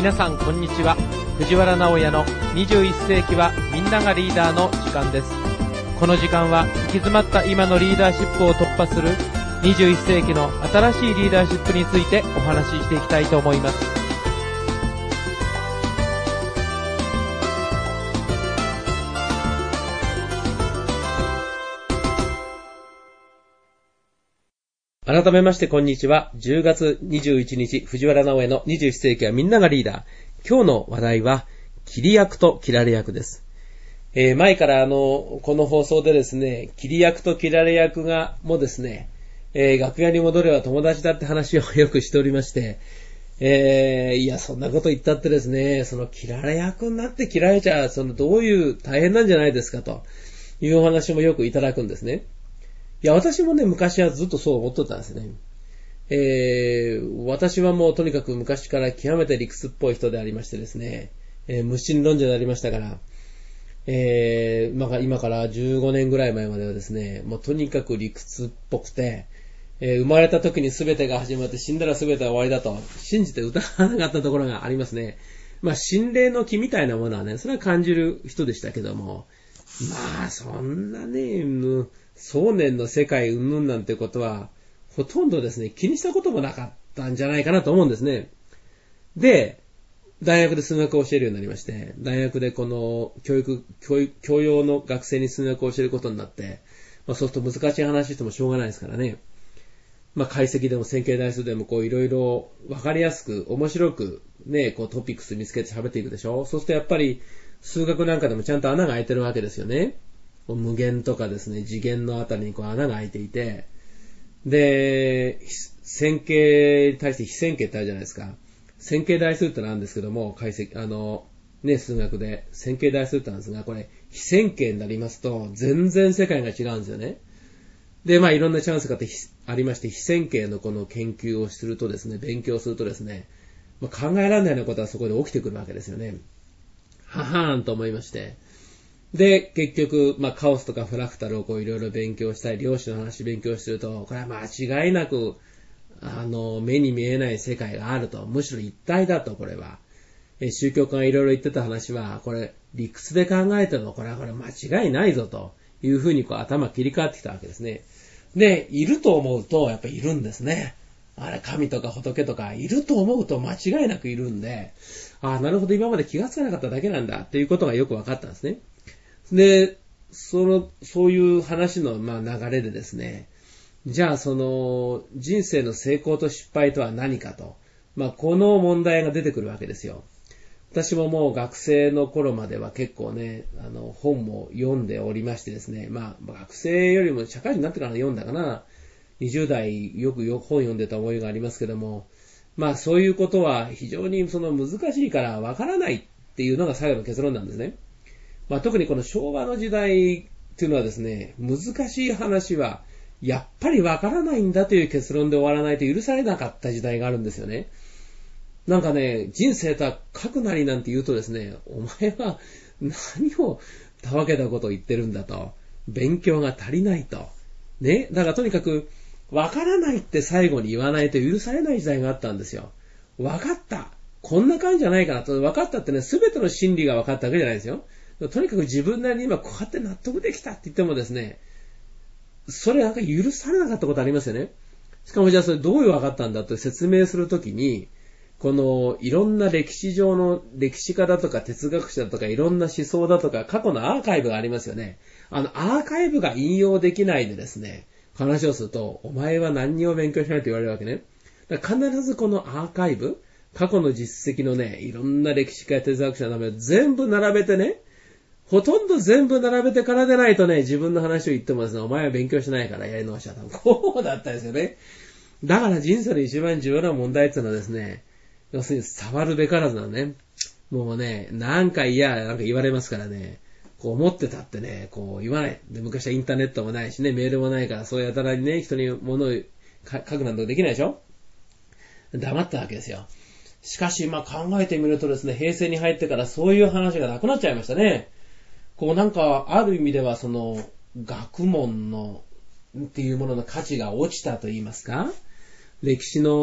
皆さんこんにちは。藤原直也の21世紀はみんながリーダーの時間です。この時間は行き詰まった今のリーダーシップを突破する21世紀の新しいリーダーシップについてお話ししていきたいと思います。改めましてこんにちは。10月21日、藤原直江の21世紀はみんながリーダー。今日の話題は、切り役と切られ役です。前からこの放送でですね、切り役と切られ役がもうですね、楽屋に戻れば友達だって話をよくしておりまして、いや、そんなこと言ったってですね、その切られ役になって切られちゃう、どういう大変なんじゃないですかというお話もよくいただくんですね。いや、私もね、昔はずっとそう思っとったんですね。私はもうとにかく昔から極めて理屈っぽい人でありましてですね、無神論者でありましたから、今から15年ぐらい前まではですね、もうとにかく理屈っぽくて、生まれた時に全てが始まって死んだら全ては終わりだと信じて疑わなかったところがありますね。心霊の気みたいなものはね、それは感じる人でしたけども、そんなね、想念の世界云々なんてことは、ほとんどですね、気にしたこともなかったんじゃないかなと思うんですね。で、大学で数学を教えるようになりまして、大学でこの教養の学生に数学を教えることになって、そうすると難しい話してもしょうがないですからね。解析でも線形代数でもいろいろわかりやすく、面白くね、トピックス見つけて喋っていくでしょ。そうするとやっぱり数学なんかでもちゃんと穴が開いてるわけですよね。無限とかですね、次元のあたりに穴が開いていて、で、線形に対して非線形ってあるじゃないですか。線形代数ってなんですけども、解析、数学で線形代数ってなんですが、これ、非線形になりますと、全然世界が違うんですよね。で、いろんなチャンスがありまして、非線形のこの研究をするとですね、勉強するとですね、考えられないようなことはそこで起きてくるわけですよね。ははーんと思いまして。で、結局、カオスとかフラクタルをいろいろ勉強したり、量子の話勉強すると、これは間違いなく、目に見えない世界があると。むしろ一体だと、これは。宗教家がいろいろ言ってた話は、これ、理屈で考えても、これは間違いないぞというふうに頭切り替わってきたわけですね。で、いると思うと、やっぱりいるんですね。神とか仏とか、いると思うと間違いなくいるんで、なるほど、今まで気がつかなかっただけなんだっていうことがよく分かったんですね。で、そういう話の流れでですね、じゃあ人生の成功と失敗とは何かと、この問題が出てくるわけですよ。私ももう学生の頃までは結構ね、本も読んでおりましてですね、学生よりも社会人になってから読んだかな、20代よく本読んでた思いがありますけども、そういうことは非常に難しいからわからないっていうのが最後の結論なんですね。特にこの昭和の時代っていうのはですね、難しい話はやっぱりわからないんだという結論で終わらないと許されなかった時代があるんですよね。なんかね、人生とは書くなりなんて言うとですね、お前は何をたわけたことを言ってるんだと、勉強が足りないと。ね、だからとにかくわからないって最後に言わないと許されない時代があったんですよ。わかった。こんな感じじゃないかなと。わかったってね、すべての真理がわかったわけじゃないですよ。とにかく自分なりに今こうやって納得できたって言ってもですね、それなんか許されなかったことありますよね。しかもじゃあそれどういう分かったんだと説明するときに、このいろんな歴史上の歴史家だとか哲学者だとかいろんな思想だとか過去のアーカイブがありますよね。アーカイブが引用できないでですね、話をすると、お前は何にも勉強しないと言われるわけね。だから必ずこのアーカイブ、過去の実績のね、いろんな歴史家や哲学者の名前を全部並べてね、ほとんど全部並べてからでないとね、自分の話を言ってもですね、お前は勉強しないからやり直しちゃった。こうだったんですよね。だから人生の一番重要な問題っていうのはですね、要するに触るべからずなのね。もうね、なんか言われますからね、思ってたってね、言わない。で、昔はインターネットもないしね、メールもないから、そうやたらにね、人に物を書くなんてできないでしょ。黙ったわけですよ。しかし、考えてみるとですね、平成に入ってからそういう話がなくなっちゃいましたね。なんか、ある意味では学問のっていうものの価値が落ちたと言いますか、歴史の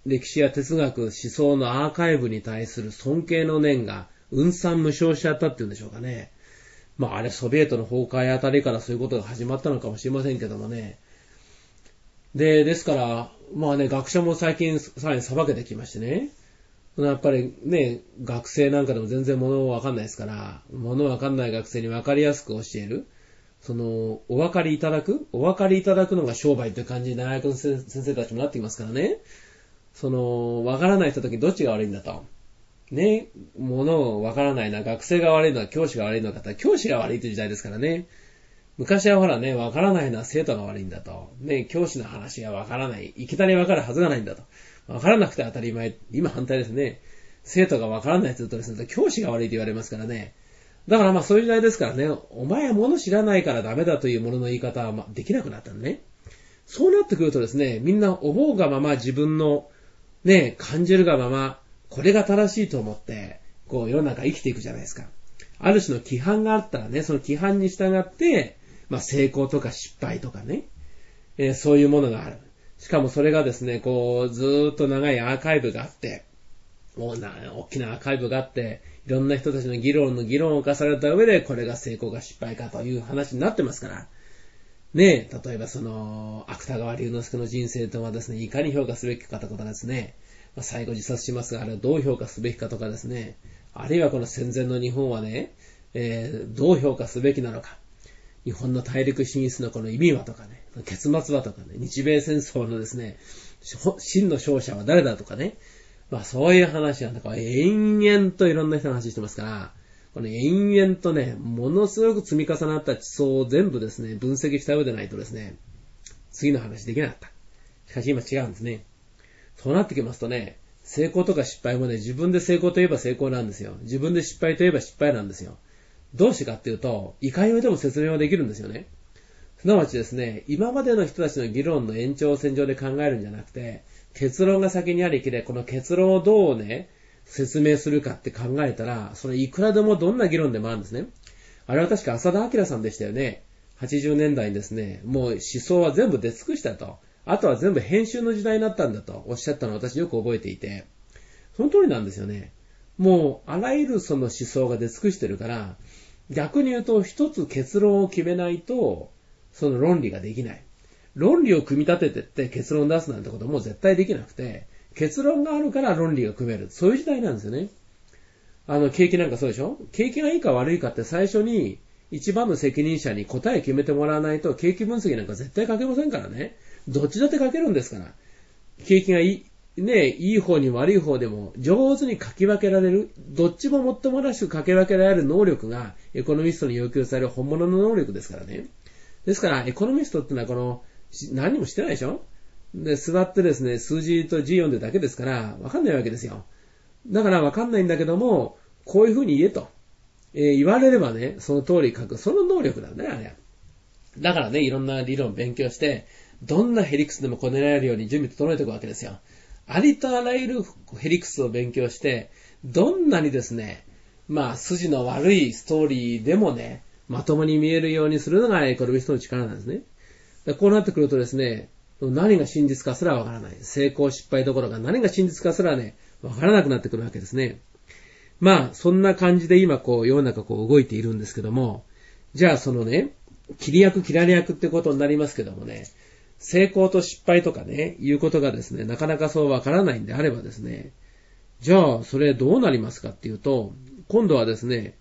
歴史や哲学、思想のアーカイブに対する尊敬の念が雲散無償しちゃったっていうんでしょうかね。あれソビエトの崩壊あたりからそういうことが始まったのかもしれませんけどもね。ですから、学者も最近さらに裁けてきましてね。やっぱりね、学生なんかでも全然物わかんないですから、物わかんない学生にわかりやすく教える。お分かりいただくのが商売という感じに大学の先生たちもなってきますからね。わからない人たちどっちが悪いんだと。ね、物をわからないな、学生が悪いのは教師が悪いのかと、教師が悪いという時代ですからね。昔はほらね、わからないのは生徒が悪いんだと。ね、教師の話がわからない。いきなりわかるはずがないんだと。わからなくて当たり前。今反対ですね。生徒がわからないとすると教師が悪いと言われますからね。だからそういう時代ですからね、お前は物知らないからダメだというものの言い方はできなくなったんね。そうなってくるとですね、みんな思うがまま自分のね、感じるがまま、これが正しいと思って、世の中生きていくじゃないですか。ある種の規範があったらね、その規範に従って、成功とか失敗とかね、そういうものがある。しかもそれがですね、ずーっと長いアーカイブがあって、大きなアーカイブがあって、いろんな人たちの議論を重された上で、これが成功か失敗かという話になってますから。ね、例えば芥川龍之介の人生とはですね、いかに評価すべきかとかですね、最後自殺しますが、あれはどう評価すべきかとかですね、あるいはこの戦前の日本はね、どう評価すべきなのか。日本の大陸進出のこの意味はとかね、結末はとかね、日米戦争のですね、真の勝者は誰だとかね、そういう話なんだから延々といろんな人の話してますから、この延々とね、ものすごく積み重なった地層を全部ですね、分析した上でないとですね、次の話できなかった。しかし今違うんですね。そうなってきますとね、成功とか失敗もね、自分で成功といえば成功なんですよ。自分で失敗といえば失敗なんですよ。どうしてかっていうと、いかようでも説明はできるんですよね。すなわちですね、今までの人たちの議論の延長線上で考えるんじゃなくて、結論が先にありきで、この結論をどうね、説明するかって考えたら、それいくらでもどんな議論でもあるんですね。あれは確か浅田明さんでしたよね。80年代にですね、もう思想は全部出尽くしたと。あとは全部編集の時代になったんだとおっしゃったのを私よく覚えていて、その通りなんですよね。もうあらゆるその思想が出尽くしてるから、逆に言うと一つ結論を決めないと、その論理ができない。論理を組み立ててって結論を出すなんてことも絶対できなくて、結論があるから論理が組める。そういう時代なんですよね。景気なんかそうでしょ？景気がいいか悪いかって最初に一番の責任者に答え決めてもらわないと景気分析なんか絶対書けませんからね。どっちだって書けるんですから。景気がいい方に悪い方でも上手に書き分けられる。どっちももっともらしく書き分けられる能力がエコノミストに要求される本物の能力ですからね。ですからエコノミストってのは何もしてないでしょ？で、座ってですね、数字と字読んでるだけですから、わかんないわけですよ。だからわかんないんだけども、こういう風に言えと。言われればね、その通り書く。その能力なんだね、あれ。だからね、いろんな理論を勉強して、どんなヘリクスでもこねられるように準備整えていくわけですよ。ありとあらゆるヘリクスを勉強して、どんなにですね、筋の悪いストーリーでもね、まともに見えるようにするのがエコノミストの力なんですね。こうなってくるとですね、何が真実かすらわからない。成功失敗どころか何が真実かすらね、わからなくなってくるわけですね。そんな感じで今世の中動いているんですけども、じゃあ切り役切られ役ってことになりますけどもね、成功と失敗とかね、いうことがですね、なかなかそうわからないんであればですね、じゃあそれどうなりますかっていうと、今度はですね、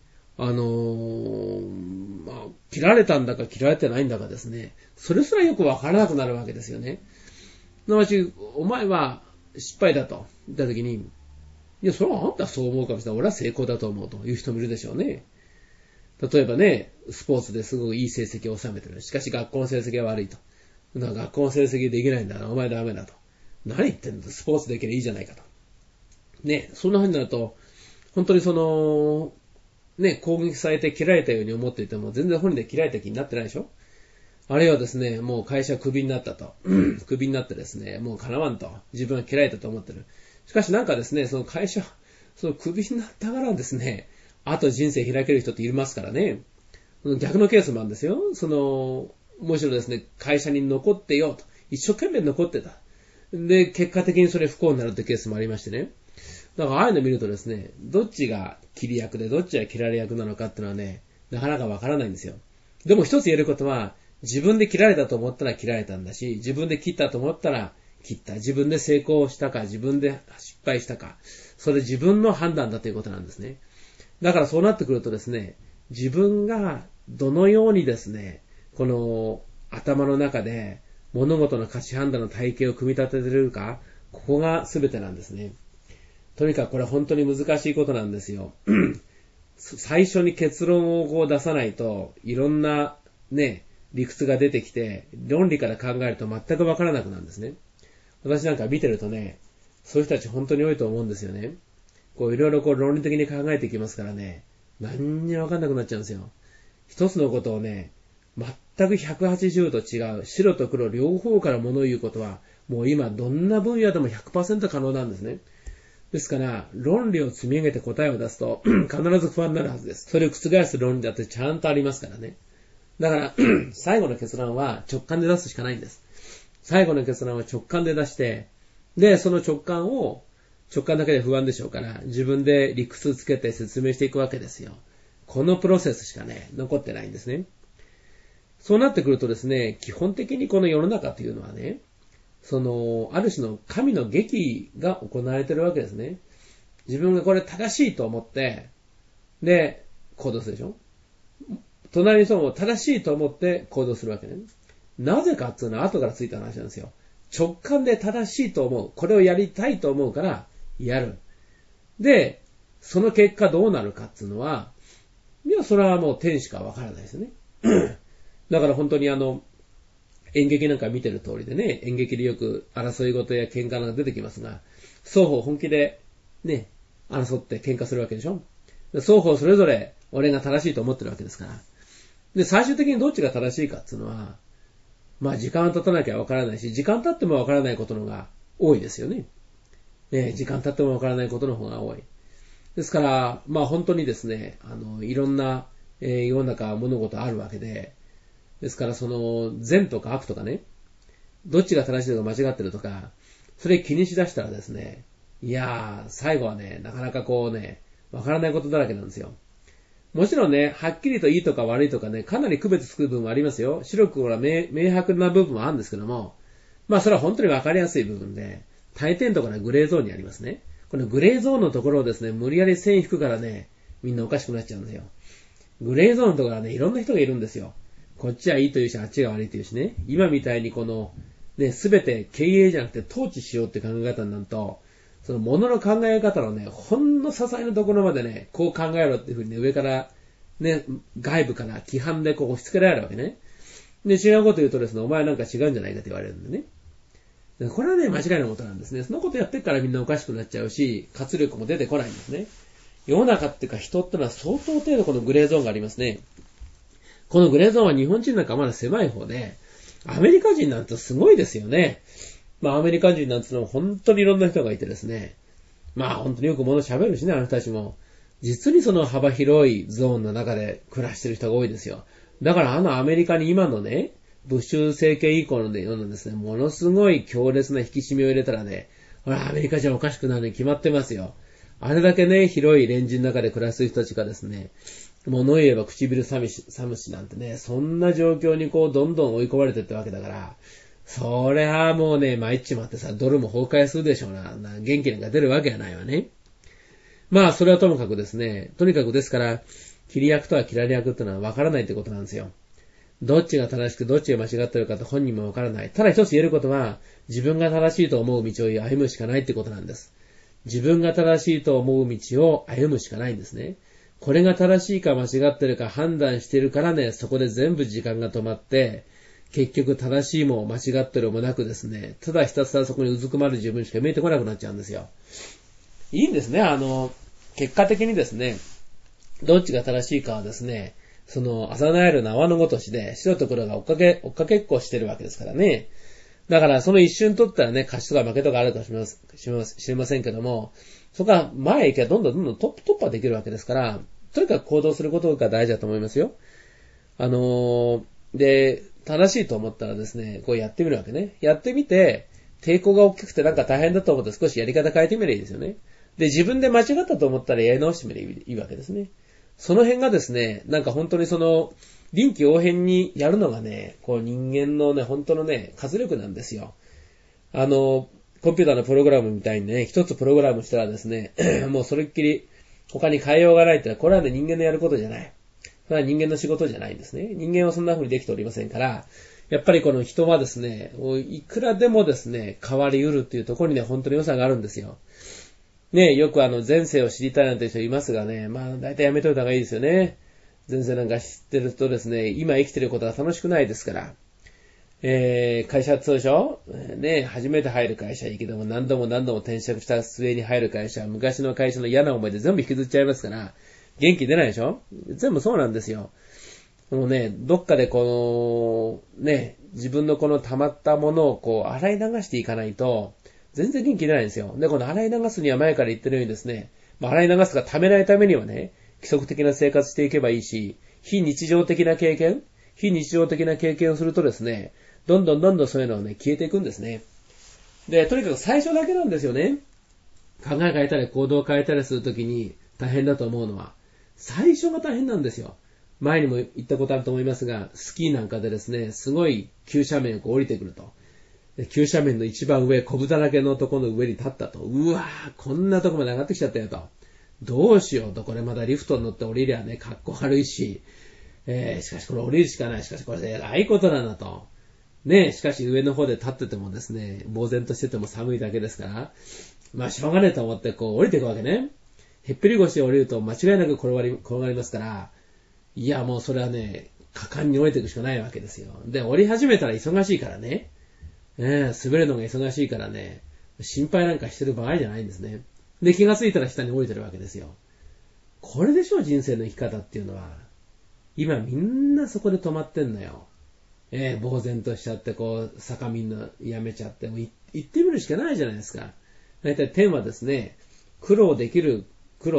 切られたんだか切られてないんだかですね、それすらよくわからなくなるわけですよね。なわち、お前は失敗だと言ったときに、いや、それはあんたはそう思うかもしれない。俺は成功だと思うという人もいるでしょうね。例えばね、スポーツですごくいい成績を収めてる。しかし学校の成績は悪いと。だから学校の成績できないんだからお前ダメだと。何言ってんだ、スポーツできればいいじゃないかと。ね、そんな風になると、本当に攻撃されて切られたように思っていても全然本人で切られた気になってないでしょ。あるいはですね、もう会社クビになったと。クビになってですね、もう叶わんと。自分は切られたと思ってる。しかしなんかですね、その会社、クビになったからですね、あと人生開ける人っていますからね。逆のケースもあるんですよ。むしろですね、会社に残ってよと。一生懸命残ってた。 で、結果的にそれ不幸になるってケースもありましてね。だからああいうの見るとですね、どっちが切り役でどっちが切られ役なのかっていうのはね、なかなかわからないんですよ。でも一つ言えることは、自分で切られたと思ったら切られたんだし、自分で切ったと思ったら切った。自分で成功したか、自分で失敗したか、それ自分の判断だということなんですね。だからそうなってくるとですね、自分がどのようにですね、この頭の中で物事の価値判断の体系を組み立てているか、ここが全てなんですね。とにかくこれ本当に難しいことなんですよ。最初に結論をこう出さないと、いろんなね、理屈が出てきて、論理から考えると全くわからなくなるんですね。私なんか見てるとね、そういう人たち本当に多いと思うんですよね。こういろいろこう論理的に考えていきますからね、何にもわかんなくなっちゃうんですよ。一つのことをね、全く180度違う、白と黒両方から物を言うことは、もう今どんな分野でも 100% 可能なんですね。ですから、論理を積み上げて答えを出すと、必ず不安になるはずです。それを覆す論理だってちゃんとありますからね。だから、最後の結論は直感で出すしかないんです。最後の結論は直感で出して、で、その直感だけで不安でしょうから、自分で理屈つけて説明していくわけですよ。このプロセスしかね、残ってないんですね。そうなってくるとですね、基本的にこの世の中というのはね、ある種の神の劇が行われているわけですね。自分がこれ正しいと思って、で、行動するでしょ。隣の人も正しいと思って行動するわけね。なぜかっていうのは後からついた話なんですよ。直感で正しいと思う。これをやりたいと思うから、やる。で、その結果どうなるかっていうのは、いや、それはもう天しかわからないですね。だから本当に演劇なんか見てる通りでね、演劇でよく争い事や喧嘩が出てきますが、双方本気でね、争って喧嘩するわけでしょ。双方それぞれ俺が正しいと思ってるわけですから。で、最終的にどっちが正しいかっていうのは、まあ時間経たなきゃわからないし、時間経ってもわからないことの方が多いですよね。ね、時間経ってもわからないことの方が多い。ですから、まあ本当にですね、いろんな、世の中物事あるわけで、ですから善とか悪とかね、どっちが正しいとか間違ってるとか、それ気にしだしたらですね、いやー、最後はね、なかなかこうね、わからないことだらけなんですよ。もちろんね、はっきりといいとか悪いとかね、かなり区別つく部分もありますよ。白くは明白な部分もあるんですけども、まあそれは本当にわかりやすい部分で、大抵のところはグレーゾーンにありますね。このグレーゾーンのところをですね、無理やり線引くからね、みんなおかしくなっちゃうんですよ。グレーゾーンのところはね、いろんな人がいるんですよ。こっちはいいというし、あっちが悪いというしね。今みたいにすべて経営じゃなくて統治しようって考え方になると、その物の考え方のね、ほんの些細なところまでね、こう考えろっていうふうにね、上から、ね、外部から規範でこう押し付けられるわけね。で、違うこと言うとですね、お前なんか違うんじゃないかって言われるんでね。これはね、間違いなことなんですね。そのことやってからみんなおかしくなっちゃうし、活力も出てこないんですね。世の中っていうか人ってのは相当程度このグレーゾーンがありますね。このグレーゾーンは日本人なんかまだ狭い方で、アメリカ人なんてすごいですよね。まあアメリカ人なんてのは本当にいろんな人がいてですね。まあ本当によく物喋るしね、あの人たちも。実にその幅広いゾーンの中で暮らしてる人が多いですよ。だからアメリカに今のね、ブッシュ政権以降のようなですね、ものすごい強烈な引き締めを入れたらね、ほらアメリカじゃおかしくなるに決まってますよ。あれだけね、広いレンジの中で暮らす人たちがですね、物言えば唇寒しなんてね、そんな状況にこうどんどん追い込まれてってわけだから、そりゃもうね、参っちまってさ、ドルも崩壊するでしょうな。元気なんか出るわけはないわね。まあ、それはともかくですね、とにかくですから、切り役とは切られ役ってのは分からないってことなんですよ。どっちが正しくどっちが間違ってるかって本人も分からない。ただ一つ言えることは、自分が正しいと思う道を歩むしかないってことなんです。自分が正しいと思う道を歩むしかないんですね。これが正しいか間違ってるか判断してるからね、そこで全部時間が止まって、結局正しいも間違ってるもなくですね、ただひたすらそこにうずくまる自分しか見えてこなくなっちゃうんですよ。いいんですね、結果的にですね、どっちが正しいかはですね、朝なえる縄のごとしで、白と黒が追っかけっこしてるわけですからね。だからその一瞬取ったらね、勝ちとか負けとかあるかもしれませんけども、そこは前へ行けばどんどん突破できるわけですから、とにかく行動することが大事だと思いますよ。で、正しいと思ったらですね、こうやってみるわけね。やってみて、 抵抗が大きくてなんか大変だと思って少しやり方変えてみればいいですよね。で、自分で間違ったと思ったらやり直してみればいいわけですね。その辺がですね、なんか本当に臨機応変にやるのがね、こう人間のね、本当のね、活力なんですよ。コンピューターのプログラムみたいにね、一つプログラムしたらですね、もうそれっきり他に変えようがないってのは、これはね、人間のやることじゃない。それは人間の仕事じゃないんですね。人間はそんな風にできておりませんから、やっぱりこの人はですね、いくらでもですね、変わり得るっていうところにね、本当に良さがあるんですよ。ね、よく前世を知りたいなんて人いますがね、まあ大体やめといた方がいいですよね。前世なんか知ってるとですね、今生きてることが楽しくないですから。会社通称ね、初めて入る会社いいけども何度も転職した末に入る会社は昔の会社の嫌な思いで全部引きずっちゃいますから、元気出ないでしょ？全部そうなんですよ。もうね、どっかで自分のこの溜まったものを洗い流していかないと、全然元気出ないんですよ。で、この洗い流すには前から言ってるようにですね、洗い流すか溜めないためにはね、規則的な生活していけばいいし、非日常的な経験をするとですね、どんどんそういうのはね、消えていくんですね。で、とにかく最初だけなんですよね。考え変えたり行動を変えたりするときに大変だと思うのは、最初が大変なんですよ。前にも言ったことあると思いますが、スキーなんかでですね、すごい急斜面を降りてくると。急斜面の一番上、コブだらけのところの上に立ったと。うわぁ、こんなとこまで上がってきちゃったよと。どうしようと、これまだリフトに乗って降りりゃね、かっこ悪いし、しかしこれ降りるしかない。しかしこれで偉いことなんだと。ね、しかし上の方で立っててもですね、呆然としてても寒いだけですから、まあしょうがねえと思って降りていくわけね。へっぺり腰で降りると間違いなく転がりますから、いやもうそれはね、果敢に降りていくしかないわけですよ。で、降り始めたら忙しいからね。滑るのが忙しいからね、心配なんかしてる場合じゃないんですね。で、気がついたら下に降りてるわけですよ。これでしょ、人生の生き方っていうのは。今みんなそこで止まってんのよ。呆然としちゃって坂みんなやめちゃって、もう行ってみるしかないじゃないですか。大体天はですね、克服できる苦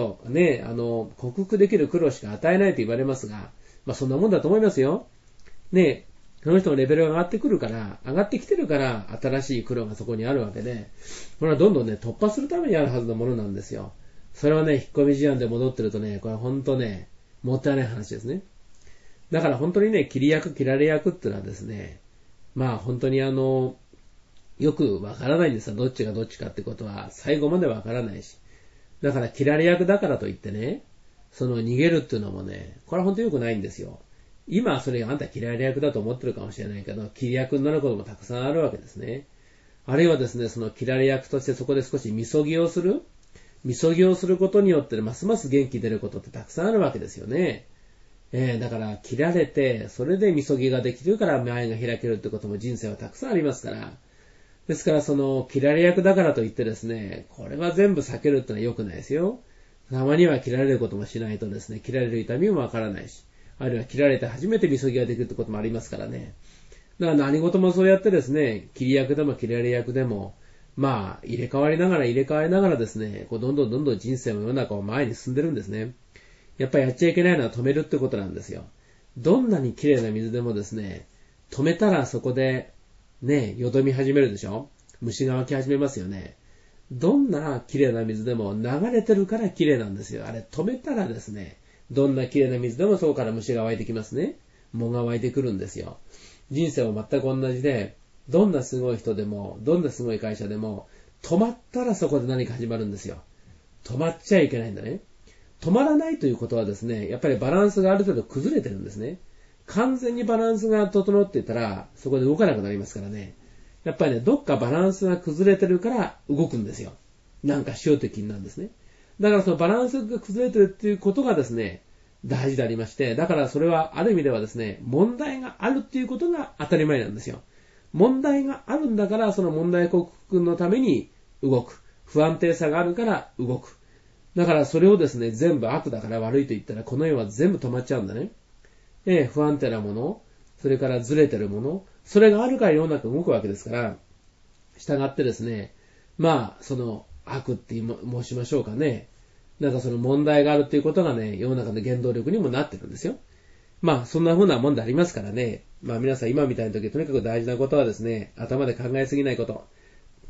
労しか与えないと言われますが、まあそんなもんだと思いますよ。ね、その人のレベルが上がってきてるから、新しい苦労がそこにあるわけで、これはどんどんね、突破するためにあるはずのものなんですよ。それはね、引っ込み思案で戻ってるとね、これは本当ね、もったいない話ですね。だから本当にね、切られ役っていうのはですね、まあ本当によくわからないんですよ。どっちがどっちかってことは、最後までわからないし。だから切られ役だからといってね、逃げるっていうのもね、これは本当に良くないんですよ。今はそれがあんた嫌いな役だと思ってるかもしれないけど、切り役になることもたくさんあるわけですね。あるいはですね、その切られ役としてそこで少しみそぎをすることによってますます元気出ることってたくさんあるわけですよね。だから切られて、それでみそぎができるから前が開けるってことも人生はたくさんありますから。ですから切られ役だからといってですね、これは全部避けるってのは良くないですよ。たまには切られることもしないとですね、切られる痛みもわからないし。あるいは切られて初めてみそぎができるってこともありますからね。だから何事もそうやってですね、切り役でも切られ役でも、まあ、入れ替わりながらですね、どんどん人生も世の中を前に進んでるんですね。やっぱりやっちゃいけないのは止めるってことなんですよ。どんなに綺麗な水でもですね、止めたらそこで、ね、よどみ始めるでしょ？虫が湧き始めますよね。どんな綺麗な水でも流れてるから綺麗なんですよ。あれ止めたらですね、どんな綺麗な水でもそこから虫が湧いてきますね。藻が湧いてくるんですよ。人生も全く同じで、どんなすごい人でも、どんなすごい会社でも、止まったらそこで何か始まるんですよ。止まっちゃいけないんだね。止まらないということはですね、やっぱりバランスがある程度崩れてるんですね。完全にバランスが整っていたら、そこで動かなくなりますからね。やっぱりね、どっかバランスが崩れてるから動くんですよ。なんかしようという気になるんですね。だからそのバランスが崩れてるっていうことがですね、大事でありまして、だからそれはある意味ではですね、問題があるっていうことが当たり前なんですよ。問題があるんだから、その問題克服のために動く。不安定さがあるから動く。だからそれをですね、全部悪だから悪いと言ったら、この世は全部止まっちゃうんだね。不安定なもの、それからずれてるもの、それがあるから世の中動くわけですから、従ってですね、まあ、その悪って申しましょうかね。なんかその問題があるっていうことがね、世の中の原動力にもなってるんですよ。まあ、そんな風なもんでありますからね。まあ皆さん今みたいな時、とにかく大事なことはですね、頭で考えすぎないこと。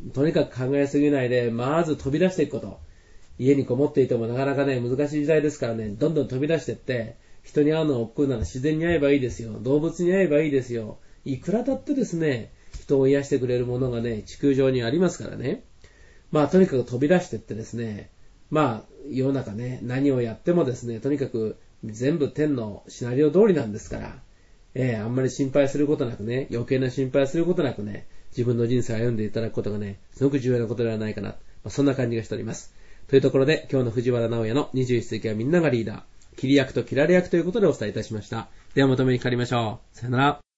とにかく考えすぎないで、まず飛び出していくこと。家にこもっていてもなかなかね、難しい時代ですからね、どんどん飛び出していって、人に会うのが億劫なら自然に会えばいいですよ。動物に会えばいいですよ。いくらだってですね、人を癒してくれるものがね、地球上にありますからね。とにかく飛び出していってですね、世の中ね、何をやってもですね、とにかく全部天のシナリオ通りなんですから、あんまり心配することなくね、余計な心配することなくね、自分の人生を歩んでいただくことがね、すごく重要なことではないかな。そんな感じがしております。というところで、今日の藤原直也の21世紀はみんながリーダー、切り役と切られ役ということでお伝えいたしました。ではまとめにかかりましょう。さよなら。